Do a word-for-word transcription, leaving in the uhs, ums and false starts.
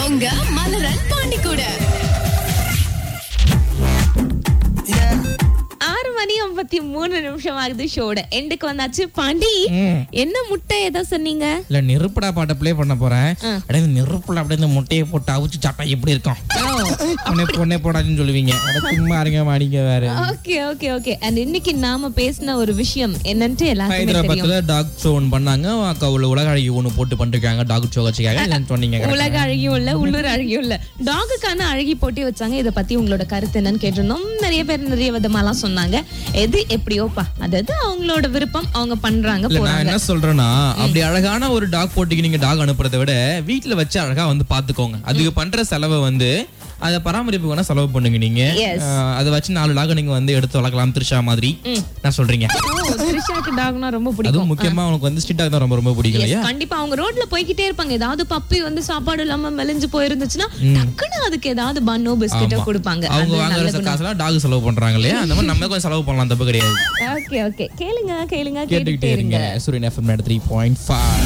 உங்க மலரன் பாண்டி கூட. ஆறு மணி ஐம்பத்தி மூணு நிமிஷம் ஆகுது. ஷோட எண்டுக்கு வந்தாச்சு. பாண்டி, என்ன முட்டை ஏதோ சொன்னீங்க? இல்ல நெருப்புடா பாட்ட ப்ளே பண்ண போறேன். அப்படியே நெருப்புல அப்படியே இந்த முட்டையை போட்டு அவிச்சு சாப்பிட்டா எப்படி இருக்கும்? பொண்ணே பொண்ணே போடாதுன்னு சொல்லுவீங்க. சும்மா இருங்க மாடிங்க வேற. Okay okay okay. அண்ட் இன்னைக்கு நாம பேசின ஒரு விஷயம் என்னன்னு எல்லாருக்குமே தெரியும். ஹைதராபாத்ல டாக் ஷோ ஒன்னு பண்ணாங்க. அக்கா உள்ள உலக அழகி ஒன்னு போட்டு பண்ணிருக்காங்க. டாக் ஷோ வச்சுக்காங்க. இல்லன்னு சொன்னீங்க. உலக அழகியும் இல்ல, உள்ளூர் அழகியும் இல்ல, டாகுக்கான அழகி போட்டி வச்சாங்க. இத பத்தி உங்களோட கருத்து என்னன்னு கேட்டிருந்தோம். நிறைய பேர் நிறைய விதமாலாம் சொன்னாங்க. எது எப்படியோப்பா, அதாவது அவங்களோட விருப்பம், அவங்க பண்றாங்க போறாங்க. நான் என்ன சொல்றேன்னா, அப்படி அழகான ஒரு டாக் போட்டிக்கு நீங்க டாக் அனுப்புறதை விட வீட்டுல வச்சு அழகா வந்து பாத்துக்கோங்க. அதுக்கு பண்ற செலவை வந்து அத பராமரிப்பு வேணா செலவு பண்ணுங்க. நீங்க அதை வச்சு நாலு டாக் நீங்க வந்து எடுத்து வளர்க்கலாம். த்ரிஷா மாதிரி நான் சொல்றீங்க. த்ரிஷாக்கு டாக்னா ரொம்ப பிடிக்கும். அதுவும் முக்கியமா அவங்களுக்கு வந்து ஸ்ட்ரீட் டாக் தான் ரொம்ப ரொம்ப பிடிக்கும் இல்லையா? கண்டிப்பா. அவங்க ரோட்ல போய்கிட்டே இருப்பாங்க. ஏதாவது பப்பி வந்து சாப்பாடு இல்லாம மெலிஞ்சு போயிருந்துச்சுன்னா டக்குன்னு அதுக்கு ஏதாவது பன்னோ பிஸ்கட்டோ கொடுப்பாங்க. அவங்க வாங்குற காசுலாம் டாக் செலவு பண்றாங்க இல்லையா? அந்த மாதிரி நம்ம கொஞ்சம் செலவு பண்ணலாம், தப்பு கிடையாது. Okay okay. கேளுங்க கேளுங்க கேட்டுக்கிட்டே இருங்க. சூரியன் எஃப்எம் த்ரீ பாயிண்ட் ஃபைவ்.